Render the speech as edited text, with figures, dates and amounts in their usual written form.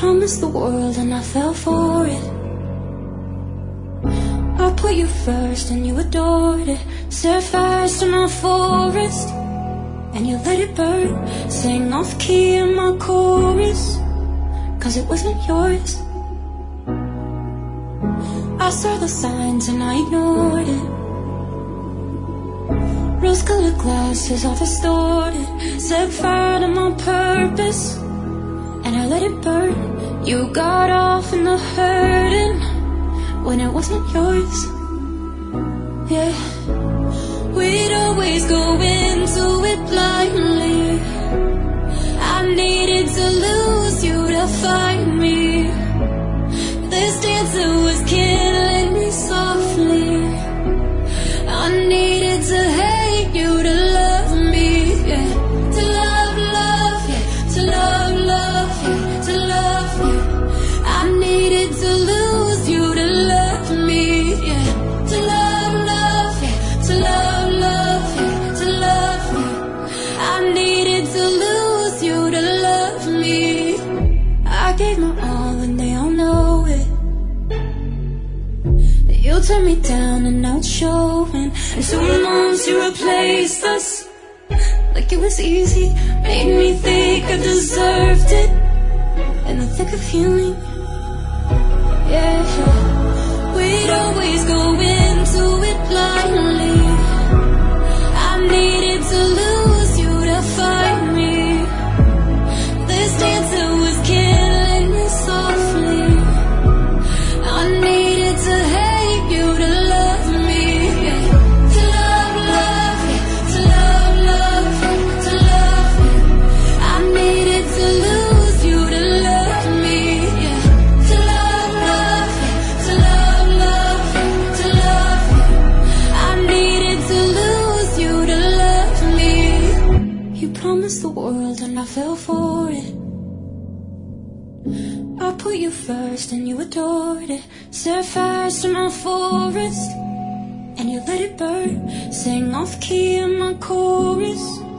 promised the world and I fell for it. I put you first and you adored it. Set fires to my forest and you let it burn. Sang off key in my chorus, cause it wasn't yours. I saw the signs and I ignored it. Rose-colored glasses all distorted. Set fire to my purpose and I let it burn. You got off in the hurting when it wasn't yours. Yeah, we'd always go into it blindly. I needed to lose you to find me. This dancer was killing me softly. I needed to hate you to love me, yeah. To love, love, yeah. To love, love, yeah. To love you. I needed to lose you to love me, yeah. To love, love, yeah. To love, love, yeah. To love you. I needed to lose you to love me. I gave my all and they all know it. You turned me down and now it's showing. And 2 months you replaced us like it was easy. Made me think I deserved it in the thick of healing. Yeah, we'd always go into it blindly. I needed to lose you to find me. This dancer was killing me softly. I needed to hate you to love me, yeah. To love, love, yeah. To love, love, yeah. To love you. I needed to lose you to love me, yeah. To love, love, yeah. To love, love, yeah. To love you. I needed to lose you to love me. You promised the world and I fell for it. I put you first and you adored it. Set fires to my forest and you let it burn. Sang off key in my chorus,